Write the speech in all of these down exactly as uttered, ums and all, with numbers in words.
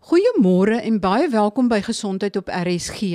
Goeiemôre en baie welkom by Gesondheid op R S G.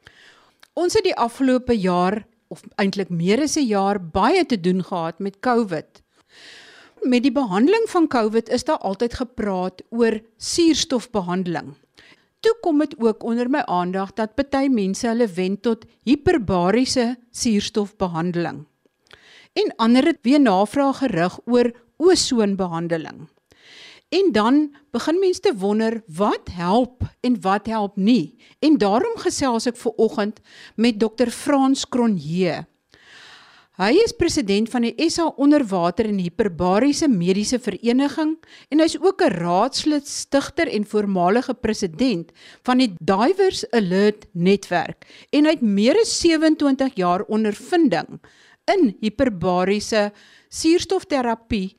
Ons het die afgelope jaar, of eintlik meer as 'n jaar, baie te doen gehad met COVID. Met die behandeling van COVID is daar altyd gepraat oor suurstofbehandeling. Toe kom dit ook onder my aandag dat party mense hulle wend tot hiperbariese suurstofbehandeling. En ander het weer navraag gerig oor osoonbehandeling. En dan begin mense te wonder, wat help en wat help nie? En daarom gesels ek vanoggend met dokter Frans Cronje. Hy is president van die S A Onderwater en Hiperbariese Mediese Vereniging en hy is ook 'n raadslid, stigter en voormalige president van die Divers Alert Netwerk en hy het meer as sewe-en-twintig jaar ondervinding in hiperbariese suurstofterapie,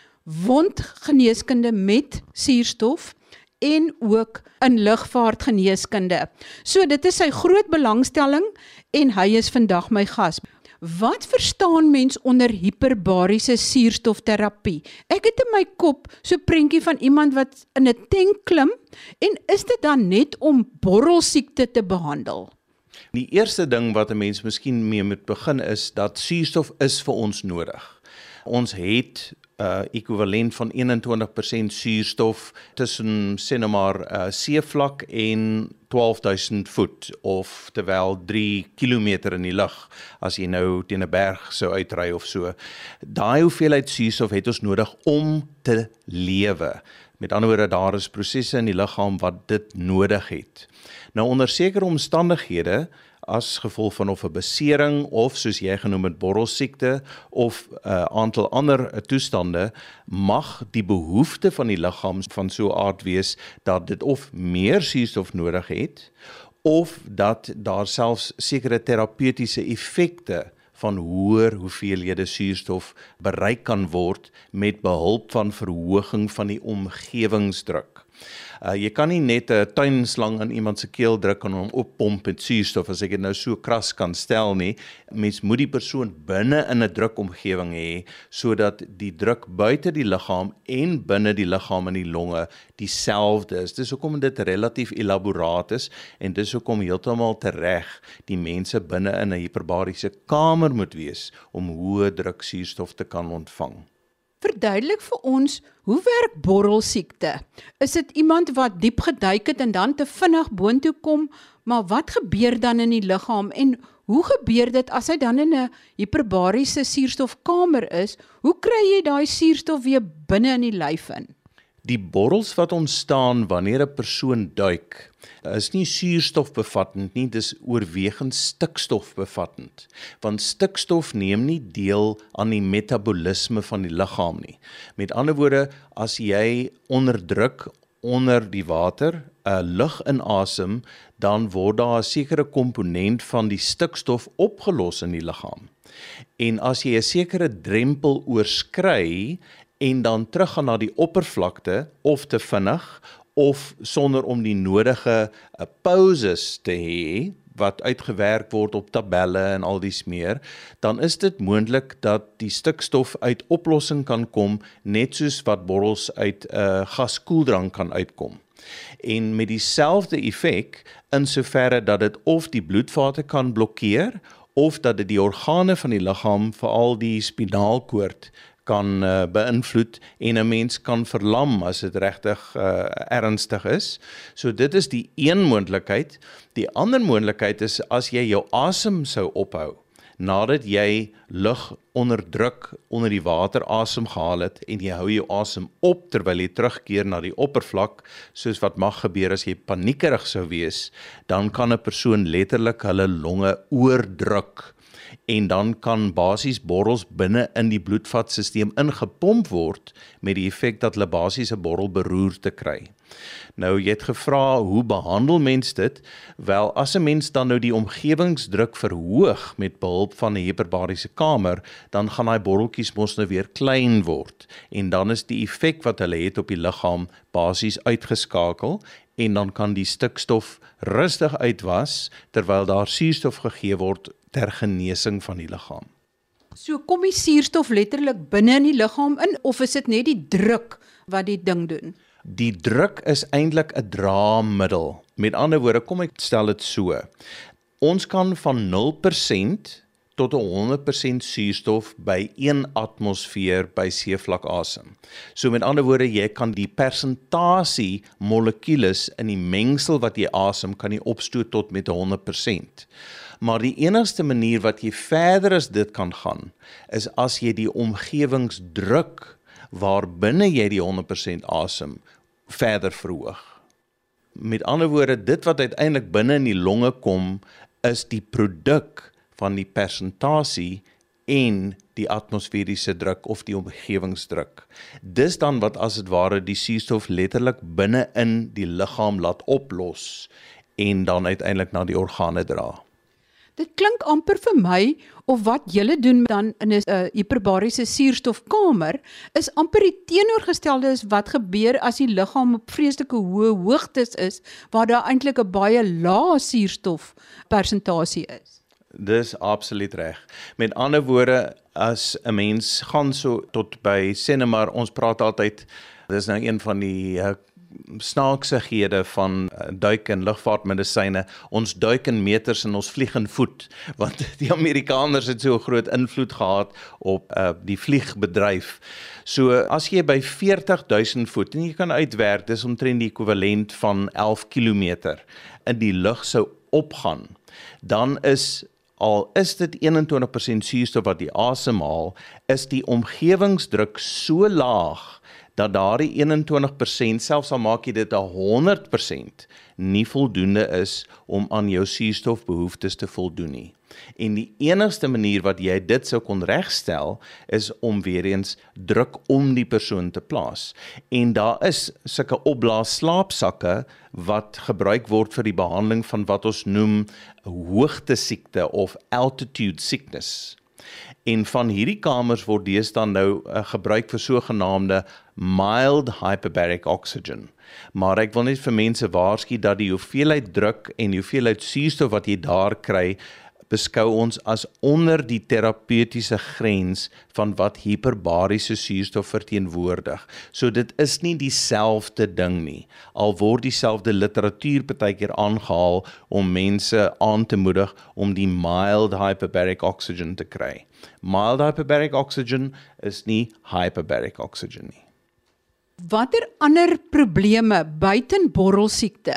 wondgeneeskunde met suurstof en ook in lugvaartgeneeskunde. So dit is sy groot belangstelling en hy is vandag my gas. Wat verstaan mens onder hiperbariese suurstofterapie? Ek het in my kop so prentjie van iemand wat in 'n tank klim en is dit dan net om borrelsiekte te behandel? Die eerste ding wat 'n mens miskien mee moet begin is dat suurstof is vir ons nodig. Ons het uh, ekwivalent van eenentwintig persent suurstof tussen sê nou maar uh, seevlak en twaalf duisend voet, of terwyl drie kilometer in die lug, as jy nou teen 'n berg sou uitry of so. Daai hoeveelheid suurstof het ons nodig om te lewe. Met ander woorde, daar is prosesse in die liggaam wat dit nodig het. Nou onder sekere omstandighede, as gevolg van of 'n besering of soos jy genoem het borrelsiekte of 'n uh, aantal ander uh, toestande, mag die behoefte van die liggaam van so 'n aard wees dat dit of meer suurstof nodig het of dat daar selfs sekere terapeutiese effekte van hoër hoeveelhede suurstof bereik kan word met behulp van verhoging van die omgewingsdruk. Uh, jy kan nie net 'n tuinslang in iemand se keel druk en hom oppomp met suurstof, as ek dit nou so kras kan stel nie. Mens moet die persoon binne in 'n drukomgewing hê, sodat die druk buite die liggaam en binne die liggaam in die longe dieselfde is. Dis hoekom dit relatief elaboraat is en dis hoekom heeltemal tereg die mense binne in 'n hiperbariese kamer moet wees om hoë druk suurstof te kan ontvang. Verduidelik vir ons, hoe werk borrelsiekte? Is dit iemand wat diep geduik het en dan te vinnig boontoe kom, maar wat gebeur dan in die liggaam en hoe gebeur dit as hy dan in 'n hiperbariese suurstofkamer is? Hoe kry jy daai suurstof weer binne in die lyf in? Die borrels wat ontstaan wanneer 'n persoon duik, is nie suurstofbevattend nie, dis oorwegend stikstofbevattend. Want stikstof neem nie deel aan die metabolisme van die liggaam nie. Met ander woorde, as jy onderdruk onder die water 'n lug inasem, dan word daar 'n sekere komponent van die stikstof opgelos in die liggaam. En as jy 'n sekere drempel oorskry en dan teruggaan na die oppervlakte, of te vinnig, of sonder om die nodige uh, pauses te hê, wat uitgewerk word op tabelle en al dies meer, dan is dit moontlik dat die stikstof uit oplossing kan kom, net soos wat borrels uit 'n uh, gaskoeldrank kan uitkom. En met dieselfde effek, in soverre dat dit of die bloedvate kan blokkeer, of dat dit die organe van die liggaam, veral die spinaalkoord, kan uh, beïnvloed en 'n mens kan verlam as dit regtig uh, ernstig is. So dit is die een moontlikheid. Die ander moontlikheid is as jy jou asem sou ophou, nadat jy lug onder druk onder die water asem gehaal het en jy hou jou asem op terwyl jy terugkeer na die oppervlak, soos wat mag gebeur as jy paniekerig sou wees, dan kan 'n persoon letterlik hulle longe oordruk. En dan kan basies borrels binne in die bloedvatstelsel ingepomp word met die effek dat hulle basies 'n borrelberoerte kry. Nou, jy het gevra, hoe behandel mens dit? Wel, as 'n mens dan nou die omgewingsdruk verhoog met behulp van 'n hiperbariese kamer, dan gaan daai borreltjies mos nou weer klein word. En dan is die effek wat hulle het op die liggaam basies uitgeskakel en dan kan die stikstof rustig uitwas terwyl daar suurstof gegee word ter genesing van die liggaam. So kom die suurstof letterlik binne in die liggaam in of is dit net die druk wat die ding doen? Die druk is eintlik 'n draamiddel. Met ander woorde, kom ek stel dit so. Ons kan van nul persent tot honderd persent suurstof by een atmosfeer by seevlak asem. So met ander woorde, jy kan die persentasie molekules in die mengsel wat jy asem, kan jy opstoot tot met honderd persent. Maar die enigste manier wat jy verder as dit kan gaan, is as jy die omgewingsdruk waarbinne jy die honderd persent asem, verder verhoog. Met ander woorde, dit wat uiteindelik binne in die longe kom, is die produk van die persentasie en die atmosferiese druk of die omgewingsdruk. Dis dan wat as het ware die suurstof letterlik binne in die liggaam laat oplos en dan uiteindelik na die organe dra. Dit klink amper vir my, of wat julle doen dan in 'n uh, hiperbariese suurstofkamer, is amper die teenoorgestelde is wat gebeur as die liggaam op vreeslike hoë hoogtes is, waar daar eintlik 'n baie lae suurstofpersentasie is. Dis absoluut reg. Met ander woorde, as 'n mens gaan so tot by, sê nou maar, ons praat altyd, dis nou een van die uh, snaaksighede van uh, duik en lugvaartmedisyne, ons duik in meters en ons vlieg in voet, want die Amerikaners het so 'n groot invloed gehad op uh, die vliegbedryf. So as jy by veertig duisend voet, en jy kan uitwerk, dis omtrent die ekwivalent van elf kilometer, in die lug sou opgaan, dan is al is dit eenentwintig persent suurstof wat jy asemhaal, is die omgewingsdruk so laag, dat daardie eenentwintig persent, selfs al maak jy dit honderd persent, nie voldoende is om aan jou suurstofbehoeftes te voldoen nie. En die enigste manier wat jy dit sou kon regstel, is om weer eens druk om die persoon te plaas. En daar is sulke opblaas slaapsakke wat gebruik word vir die behandeling van wat ons noem hoogtesiekte of altitude sickness. En van hierdie kamers word deesdae nou uh, gebruik vir sogenaamde mild hyperbaric oxygen. Maar ek wil net vir mense waarsku dat die hoeveelheid druk en die hoeveelheid suurstof wat jy daar kry, beskou ons as onder die terapeutiese grens van wat hiperbariese suurstof verteenwoordig. So dit is nie dieselfde ding nie, al word dieselfde literatuur partykeer aangehaal om mense aan te moedig om die mild hyperbaric oxygen te kry. Mild hyperbaric oxygen is nie hyperbaric oxygen nie. Watter ander probleme buiten borrelsiekte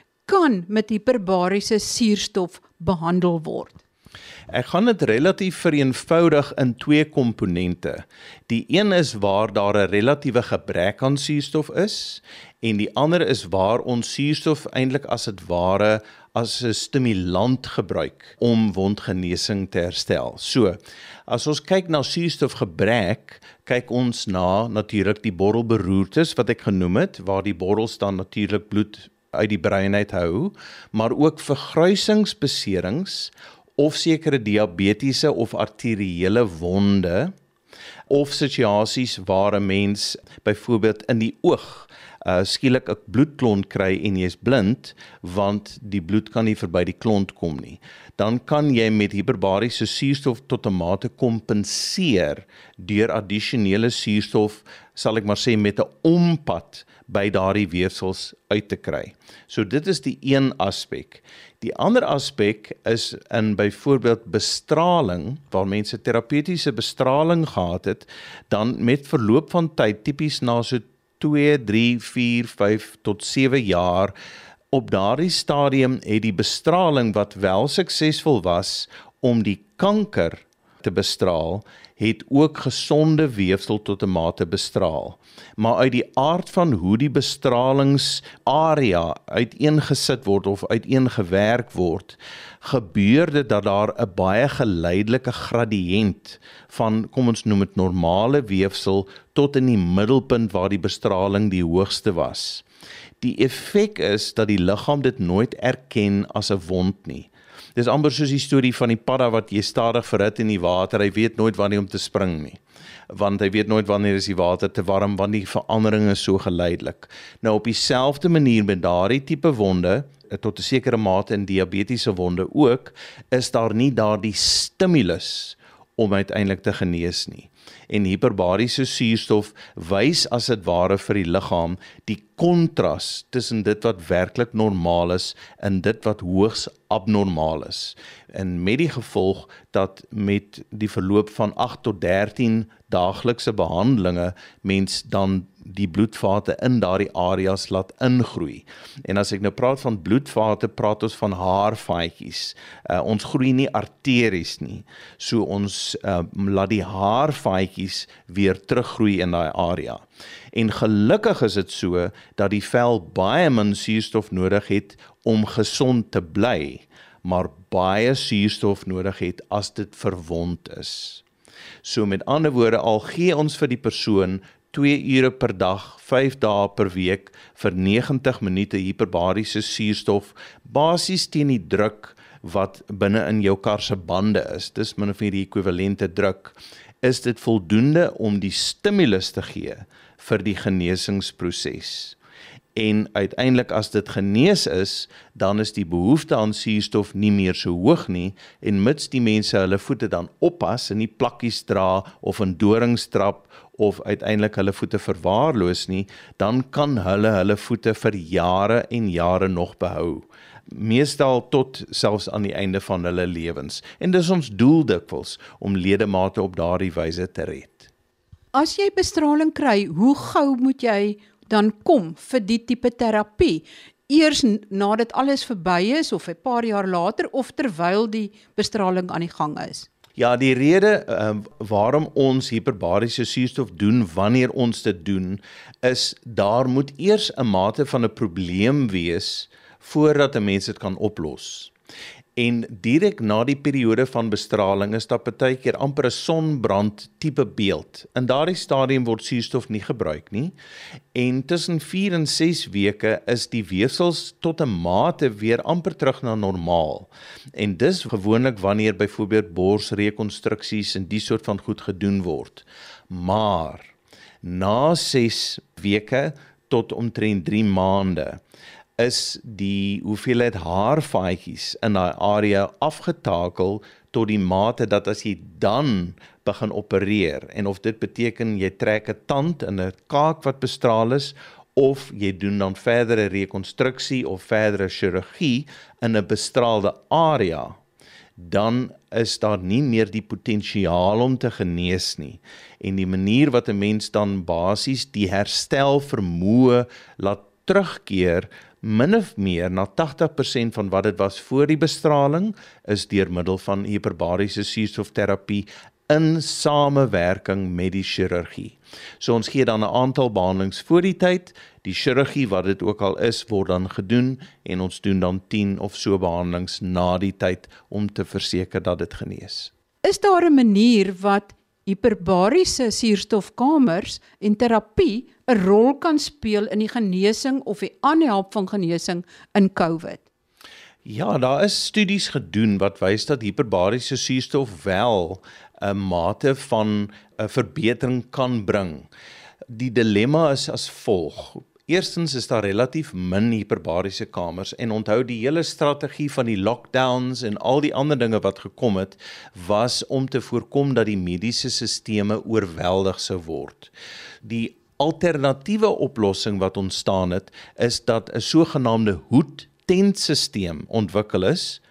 kan met hiperbariese suurstof behandel word? Ek gaan dit relatief vereenvoudig in twee komponente. Die een is waar daar 'n relatiewe gebrek aan suurstof is, en die ander is waar ons suurstof eintlik as dit ware as 'n stimulant gebruik om wondgenesing te herstel. So, as ons kyk na suurstofgebrek, kyk ons na natuurlik die borrelberoertes wat ek genoem het, waar die borrels dan natuurlik bloed uit die brein uit hou, maar ook vergruisingsbeserings of sekere diabetiese of arteriële wonde, of situasies waar 'n mens byvoorbeeld in die oog uh, skielik 'n bloedklont kry en jy is blind, want die bloed kan nie verby die klont kom nie. Dan kan jy met hiperbariese suurstof tot 'n mate kompenseer deur addisionele suurstof, sal ek maar sê, met 'n ompad by daardie weefsels uit te kry. So dit is die een aspek. Die ander aspek is in byvoorbeeld bestraling, waar mense terapeutiese bestraling gehad het, dan met verloop van tyd, tipies na so twee, drie, vier, vyf tot sewe jaar, op daardie stadium het die bestraling wat wel suksesvol was om die kanker te bestraal, het ook gesonde weefsel tot 'n mate bestraal. Maar uit die aard van hoe die bestralingsarea uiteengesit word of uiteengewerk word, gebeur dit dat daar 'n baie geleidelike gradiënt van, kom ons noem dit normale weefsel, tot in die middelpunt waar die bestraling die hoogste was. Die effek is dat die liggaam dit nooit erken as 'n wond nie. Dis amper soos die storie van die padda wat jy stadig verhit in die water, hy weet nooit wanneer om te spring nie. Want hy weet nooit wanneer is die water te warm, want die verandering is so geleidelik. Nou op dieselfde manier met daardie tipe wonde, tot 'n sekere mate in diabetiese wonde ook, is daar nie daardie stimulus om uiteindelik te genees nie. En hiperbariese suurstof wys as dit ware vir die liggaam die kontras tussen dit wat werklik normaal is en dit wat hoogs abnormaal is. En met die gevolg dat met die verloop van agt tot dertien daaglikse behandelinge mens dan die bloedvate in daardie areas laat ingroei. En as ek nou praat van bloedvate, praat ons van haarvaatjies. Uh, ons groei nie arteries nie. So ons uh, laat die haarvaatjies weer teruggroei in daai area. En gelukkig is dit so dat die vel baie min suurstof nodig het om gesond te bly, maar baie suurstof nodig het as dit verwond is. So met ander woorde, al gee ons vir die persoon twee ure per dag, vyf dae per week vir negentig minute hiperbariese suurstof, basies teen die druk wat binne in jou kar se bande is, dis min of meer die ekwivalente druk, is dit voldoende om die stimulus te gee vir die genesingsproses. En uiteindelik as dit genees is, dan is die behoefte aan suurstof nie meer so hoog nie, en mits die mense hulle voete dan oppas en nie plakkies dra of in dorings trap of uiteindelik hulle voete verwaarloos nie, dan kan hulle hulle voete vir jare en jare nog behou. Meestal tot selfs aan die einde van hulle lewens. En dis ons doel dikwels om ledemate op daardie wyse te red. As jy bestraling kry, hoe gou moet jy dan kom vir die tipe terapie? Eers nadat alles verby is of 'n paar jaar later of terwyl die bestraling aan die gang is? Ja, die rede uh, waarom ons hiperbariese suurstof doen wanneer ons dit doen, is daar moet eers 'n mate van 'n probleem wees voordat 'n mens dit kan oplos. En direk na die periode van bestraling is daar partykeer amper 'n sonbrand tipe beeld. In daardie stadium word suurstof nie gebruik nie. En tussen vier en ses weke is die weefsels tot 'n mate weer amper terug na normaal. En dis gewoonlik wanneer byvoorbeeld borsrekonstruksies en die soort van goed gedoen word. Maar na ses weke tot omtrent drie maande is die hoeveelheid haarvaatjies in daai area afgetakel tot die mate dat as jy dan begin opereer, en of dit beteken jy trek 'n tand in 'n kaak wat bestraal is, of jy doen dan verdere rekonstruksie of verdere chirurgie in 'n bestraalde area, dan is daar nie meer die potensiaal om te genees nie. En die manier wat 'n mens dan basies die herstel vermoë laat terugkeer, min of meer na tagtig persent van wat dit was voor die bestraling, is deur middel van hiperbariese suurstofterapie in samewerking met die chirurgie. So ons gee dan 'n aantal behandelings voor die tyd, die chirurgie wat dit ook al is, word dan gedoen, en ons doen dan tien of so behandelings na die tyd om te verseker dat dit genees. Is daar 'n manier wat hiperbariese suurstofkamers en terapie 'n rol kan speel in die genesing of die aanhelp van genesing in COVID? Ja, daar is studies gedoen wat wys dat hiperbariese suurstof wel 'n mate van 'n verbetering kan bring. Die dilemma is as volg. Eerstens is daar relatief min hiperbariese kamers, en onthou die hele strategie van die lockdowns en al die ander dinge wat gekom het, was om te voorkom dat die mediese sisteme oorweldig sou word. Die alternatiewe oplossing wat ontstaan het, is dat 'n sogenaamde hoedtentstelsel ontwikkel is,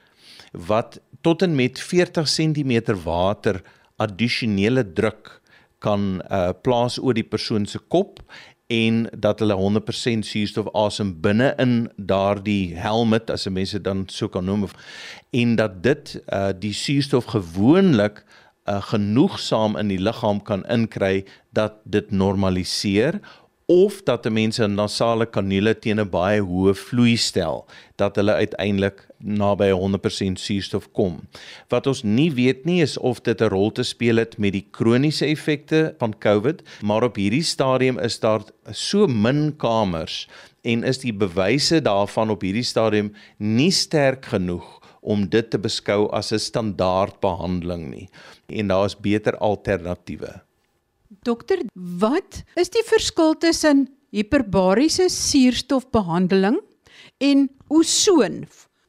wat tot en met veertig sentimeter water addisionele druk kan uh, plaas oor die persoon se kop, en dat hulle honderd persent suurstof asem binne in daardie helmet, as 'n mens dit dan so kan noem, en dat dit uh, die suurstof gewoonlik uh, genoegsaam in die liggaam kan inkry dat dit normaliseer, of dat 'n mens 'n nasale kanule teen 'n baie hoë vloei stel, dat hulle uiteindelik naby honderd persent suurstof kom. Wat ons nie weet nie is of dit 'n rol te speel het met die kroniese effekte van COVID, maar op hierdie stadium is daar so min kamers en is die bewyse daarvan op hierdie stadium nie sterk genoeg om dit te beskou as 'n standaard behandeling nie. En daar is beter alternatiewe. Dokter, wat is die verskil tussen hiperbariese suurstofbehandeling en ozoon?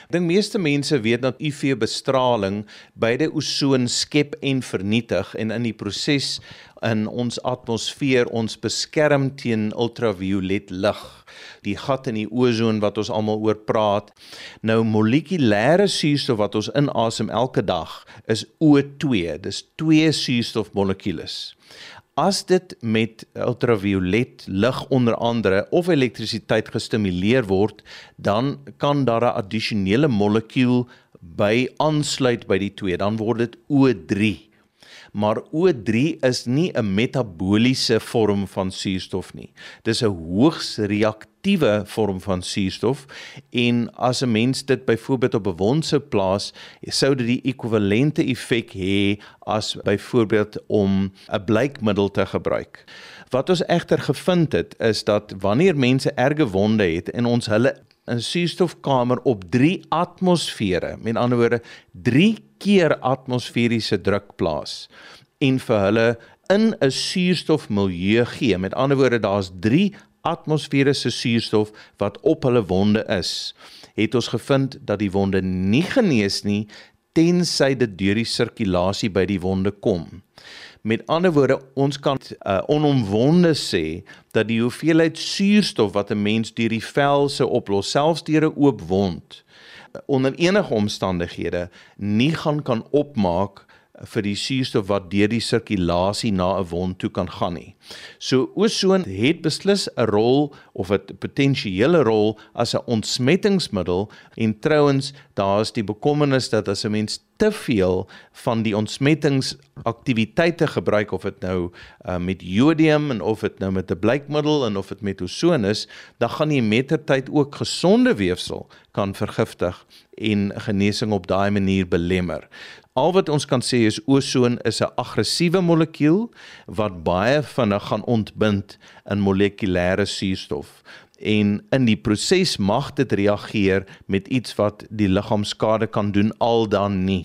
Ek dink meeste mense weet dat U V-bestraling beide osoon skep en vernietig en in die proses in ons atmosfeer ons beskerm teen ultraviolet lig, die gat in die ozoon wat ons almal oor praat. Nou molekulêre suurstof wat ons inasem elke dag is O twee, dis twee suurstofmolekules. As dit met ultraviolet lig onder andere of elektrisiteit gestimuleer word, dan kan daar 'n addisionele molekuul by aansluit by die twee, dan word dit O drie. Maar O drie is nie 'n metaboliese vorm van suurstof nie. Dis 'n hoogs reaktiewe vorm van suurstof en as 'n mens dit byvoorbeeld op 'n wond sou plaas, sou dit die ekwivalente effek hê as byvoorbeeld om 'n bleikmiddel te gebruik. Wat ons egter gevind het, is dat wanneer mense erge wonde het en ons hulle 'n suurstofkamer op drie atmosfere, met ander woorde drie keer atmosferiese druk plaas en vir hulle in 'n suurstofmilieu gee, met ander woorde daar's drie atmosfere se suurstof wat op hulle wonde is, het ons gevind dat die wonde nie genees nie tensy dit deur die sirkulasie by die wonde kom. Met ander woorde, ons kan uh, onomwonde sê dat die hoeveelheid suurstof wat 'n mens deur die vel sou oplos, selfs deur 'n oop wond, onder enige omstandighede nie gaan kan opmaak vir die suurstof wat deur die sirkulasie na 'n wond toe kan gaan nie. So osoon het beslis 'n rol of 'n potensiële rol as 'n ontsmettingsmiddel en trouens daar is die bekommernis dat as 'n mens te veel van die ontsmettingsaktiwiteite gebruik, of dit nou uh, met jodium en of dit nou met 'n bleikmiddel en of dit met osoon is, dan gaan jy mettertyd ook gesonde weefsel kan vergiftig en genesing op daai manier belemmer. Al wat ons kan sê is osoon is 'n aggressiewe molekuul wat baie vinnig gaan ontbind in molekulêre suurstof. En in die proses mag dit reageer met iets wat die liggaam skade kan doen, al dan nie.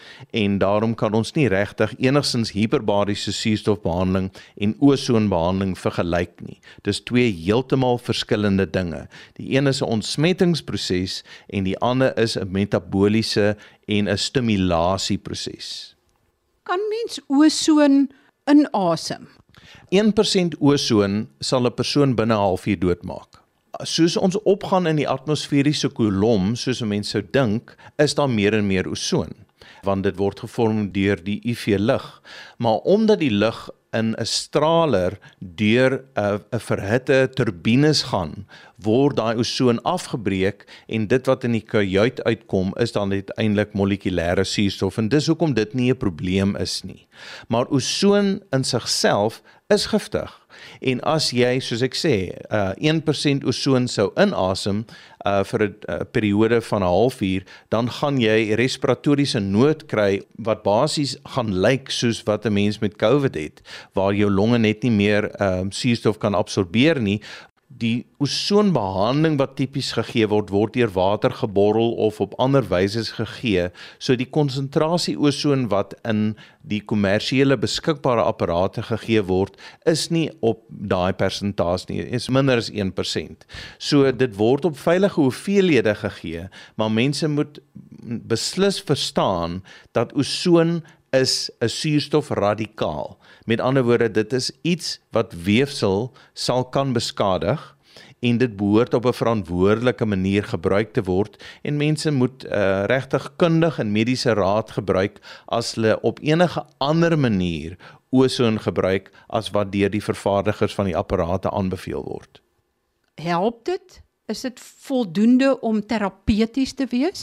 En daarom kan ons nie regtig enigstens hiperbariese suurstofbehandeling en osoonbehandeling vergelyk nie. Dis twee heeltemal verskillende dinge. Die een is 'n ontsmettingsproses en die ander is 'n metaboliese en 'n stimulasieproses. Kan mens osoon inasem? een persent osoon sal 'n persoon binne 'n halfuur doodmaak. Soos ons opgaan in die atmosferiese kolom, soos 'n mens sou dink, is daar meer en meer osoon, want dit word gevorm deur die U V-lig. Maar omdat die lig in 'n straler deur 'n 'n verhitte turbines gaan, word daai osoon afgebreek en dit wat in die kajuit uitkom is dan uiteindelik molekulêre suurstof en dis hoekom dit nie 'n probleem is nie. Maar osoon in sigself is giftig. En as jy, soos ek sê, uh, een persent osoon sou inasem uh, vir 'n uh, periode van 'n halfuur, dan gaan jy respiratoriese nood kry wat basies gaan lyk soos wat 'n mens met COVID het, waar jou longe net nie meer uh, suurstof kan absorbeer nie. Die osoonbehandeling wat tipies gegee word, word deur water geborrel of op ander wyses gegee, so die konsentrasie osoon wat in die kommersiële beskikbare apparate gegee word, is nie op daai persentasie nie, is minder as een persent. So dit word op veilige hoeveelhede gegee, maar mense moet beslis verstaan dat osoon is 'n suurstofradikaal. Met ander woorde, dit is iets wat weefsel sal kan beskadig en dit behoort op 'n verantwoordelike manier gebruik te word en mense moet uh, regtig kundig en mediese raad gebruik as hulle op enige ander manier osoon gebruik as wat deur die vervaardigers van die apparate aanbeveel word. Help dit? Is dit voldoende om terapeuties te wees?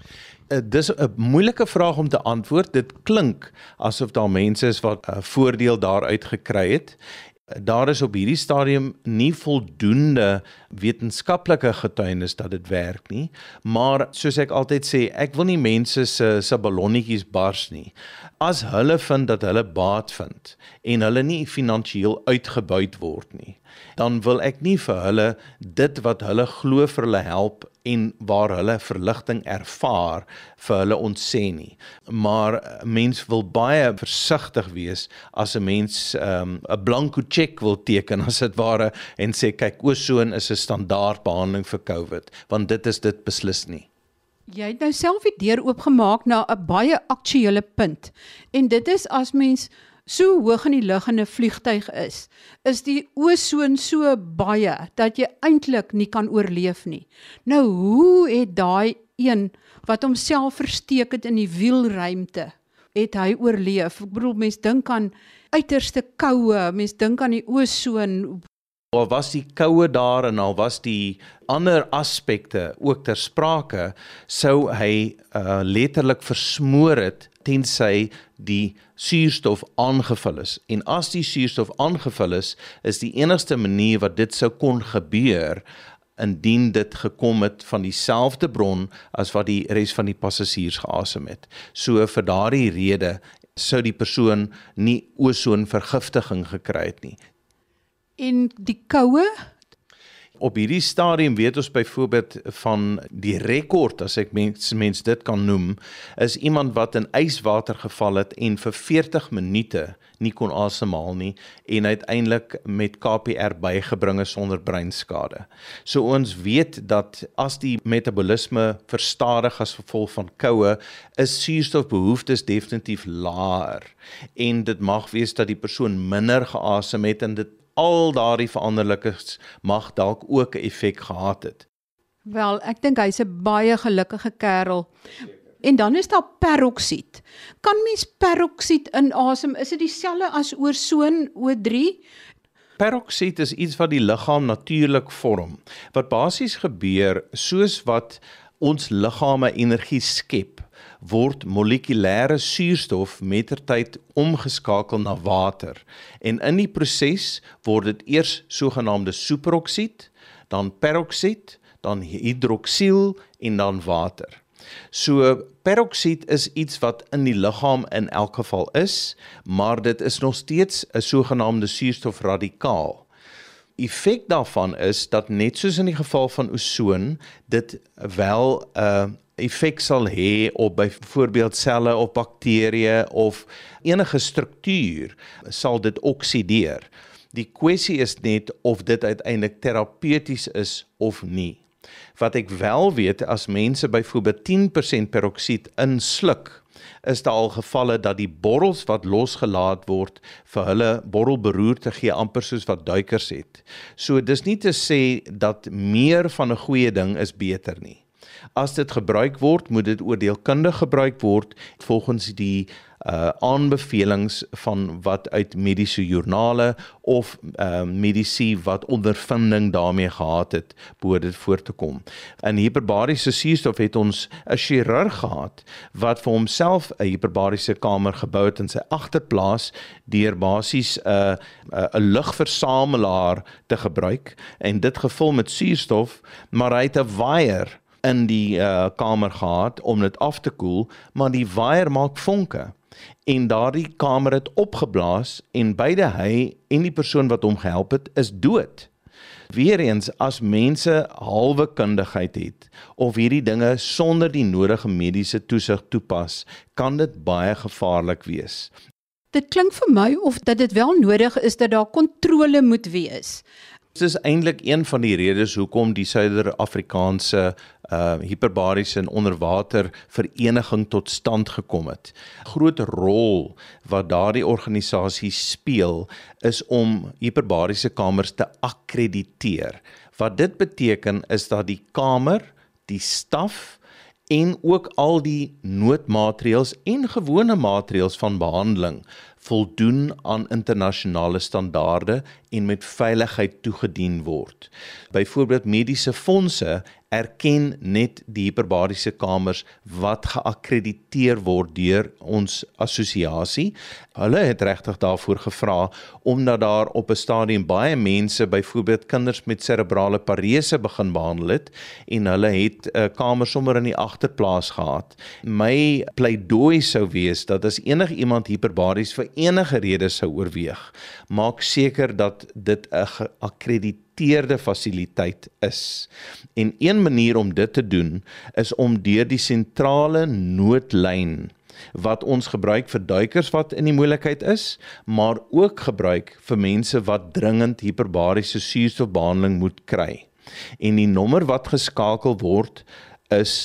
Dis 'n moeilike vraag om te antwoord. Dit klink asof daar mense is wat 'n voordeel daaruit gekry het. Daar is op hierdie stadium nie voldoende wetenskaplike getuienis dat dit werk nie, maar soos ek altyd sê, ek wil nie mense se se ballonnetjies bars nie. As hulle vind dat hulle baat vind en hulle nie finansiëel uitgebuit word nie, dan wil ek nie vir hulle dit wat hulle glo vir hulle help en waar hulle verligting ervaar vir hulle ontsê nie. Maar mens wil baie versigtig wees as 'n mens 'n um, blanko check wil teken as dit ware en sê kyk, osoon is 'n standaard behandeling vir COVID, want dit is dit beslis nie. Jy het nou self die deur oopgemaak na 'n baie aktuele punt. En dit is as mens so hoog in die lug in 'n vliegtyg is, is die osoon so baie dat jy eintlik nie kan oorleef nie. Nou hoe het daai een wat homself versteek het in die wielruimte, het hy oorleef? Ek bedoel, mens dink aan uiterste koue, mens dink aan die osoon. Al was die koue daar en al was die ander aspekte ook ter sprake, sou hy uh, letterlik versmoor het tensy die suurstof aangevul is. En as die suurstof aangevul is, is die enigste manier wat dit sou kon gebeur, indien dit gekom het van dieselfde bron as wat die res van die passasiers geasem het. So vir daardie rede sou die persoon nie osoonvergiftiging gekry het nie. En die koue? Op hierdie stadium weet ons byvoorbeeld van die rekord, as ek mens, mens dit kan noem, is iemand wat in yswater geval het en vir veertig minute nie kon asemhaal nie en uiteindelik met K P R bygebring is sonder breinskade. So ons weet dat as die metabolisme verstadig as gevolg van koue, is suurstofbehoeftes definitief laer en dit mag wees dat die persoon minder geasem het en dit al daardie veranderlikes mag dalk ook 'n effek gehad het. Wel, ek dink hy's 'n baie gelukkige kerel. En dan is daar peroksied. Kan mens peroksied inasem? Is dit dieselfde as osoon O drie? Peroksied is iets wat die liggaam natuurlik vorm. Wat basies gebeur, soos wat ons liggame energie skep, word molekulêre suurstof mettertyd omgeskakel na water. En in die proses word dit eers sogenaamde superoksied, dan peroksied, dan hidroksiel en dan water. So peroksied is iets wat in die liggaam in elk geval is, maar dit is nog steeds 'n sogenaamde suurstofradikaal. Effek daarvan is dat net soos in die geval van osoon, dit wel 'n uh, effek sal hê op byvoorbeeld selle of bakterieë of enige struktuur sal dit oksideer. Die kwessie is net of dit uiteindelik terapeuties is of nie. Wat ek wel weet, as mense byvoorbeeld tien persent peroksied insluk, is daar al gevalle dat die borrels wat losgelaat word vir hulle borrelberoerte gee amper soos wat duikers het. So dis nie te sê dat meer van 'n goeie ding is beter nie. As dit gebruik word, moet dit oordeelkundig gebruik word volgens die uh, aanbevelings van wat uit mediese joernale of uh, medici wat ondervinding daarmee gehad het, behoort dit voor te kom. In hiperbariese suurstof het ons 'n chirurg gehad wat vir homself 'n hiperbariese kamer gebou het in sy agterplaas deur basies 'n uh, 'n uh, lugversamelaar te gebruik en dit gevul met suurstof, maar hy het 'n waier in die uh, kamer gehad om dit af te koel, maar die waier maak vonke en daardie kamer het opgeblaas en beide hy en die persoon wat hom gehelp het is dood. Weereens, as mense halwe kundigheid het of hierdie dinge sonder die nodige mediese toesig toepas, kan dit baie gevaarlik wees. Dit klink vir my of dat dit wel nodig is dat daar kontrole moet wees. Dit is eintlik een van die redes hoekom die Suider-Afrikaanse uh, hiperbariese en onderwater vereniging tot stand gekom het. Groot rol wat daardie organisasie speel is om hiperbariese kamers te akkrediteer. Wat dit beteken is dat die kamer, die staf en ook al die noodmaatreëls en gewone maatreëls van behandeling voldoen aan internasionale standaarde en met veiligheid toegedien word. Byvoorbeeld mediese fondse erken net die hiperbariese kamers wat geakkrediteer word deur ons assosiasie. Hulle het regtig daarvoor gevra omdat daar op 'n stadium baie mense, byvoorbeeld kinders met cerebrale parese begin behandel het en hulle het 'n uh, kamer sommer in die agterplaas gehad. My pleidooi sou wees dat as enige iemand hiperbaries vir enige rede sou oorweeg, maak seker dat dit 'n geakkrediteerde fasiliteit is. En een manier om dit te doen is om deur die sentrale noodlyn wat ons gebruik vir duikers wat in die moeilikheid is, maar ook gebruik vir mense wat dringend hiperbariese suurstofbehandeling moet kry. En die nommer wat geskakel word is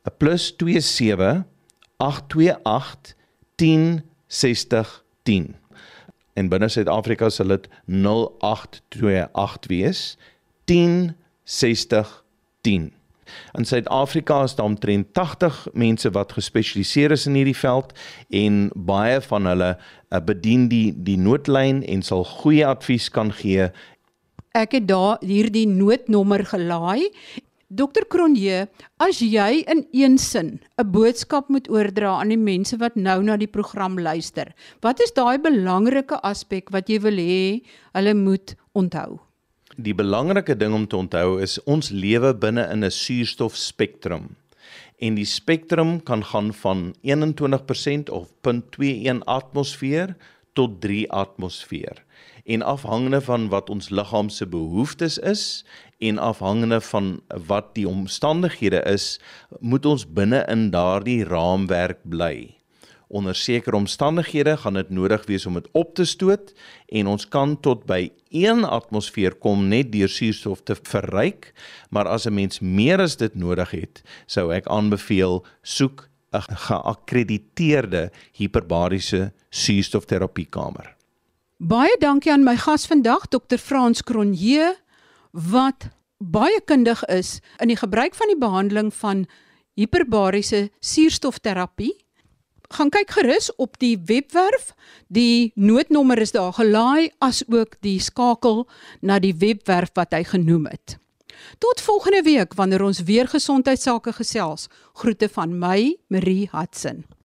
plus twee sewe agt twee agt tien sestig tien. En binne Suid-Afrika sal dit nul agt twee agt wees, tien sestig tien. In Suid-Afrika is daar omtrent tagtig mense wat gespesialiseer is in hierdie veld en baie van hulle uh, bedien die, die noodlyn en sal goeie advies kan gee. Ek het daar hierdie noodnommer gelaai. dokter Cronje, as jy in een sin 'n boodskap moet oordra aan die mense wat nou na die program luister, wat is daai belangrike aspek wat jy wil hê hulle moet onthou? Die belangrike ding om te onthou is ons lewe binne in 'n suurstofspektrum. En die spektrum kan gaan van eenentwintig persent of nul punt twee een atmosfeer tot drie atmosfeer. En afhangende van wat ons liggaam se behoeftes is en afhangende van wat die omstandighede is, moet ons binne in daardie raamwerk bly. Onder sekere omstandighede gaan dit nodig wees om dit op te stoot en ons kan tot by een atmosfeer kom net deur suurstof te verryk, maar as 'n mens meer as dit nodig het, sou ek aanbeveel soek 'n geakkrediteerde hiperbariese suurstofterapiekamer. Baie dankie aan my gas vandag, dokter Frans Cronje, wat baie kundig is in die gebruik van die behandeling van hiperbariese suurstofterapie. Gaan kyk gerus op die webwerf, die noodnommer is daar gelaai, as ook die skakel na die webwerf wat hy genoem het. Tot volgende week, wanneer ons weer gesondheidsake gesels. Groete van my, Marie Hudson.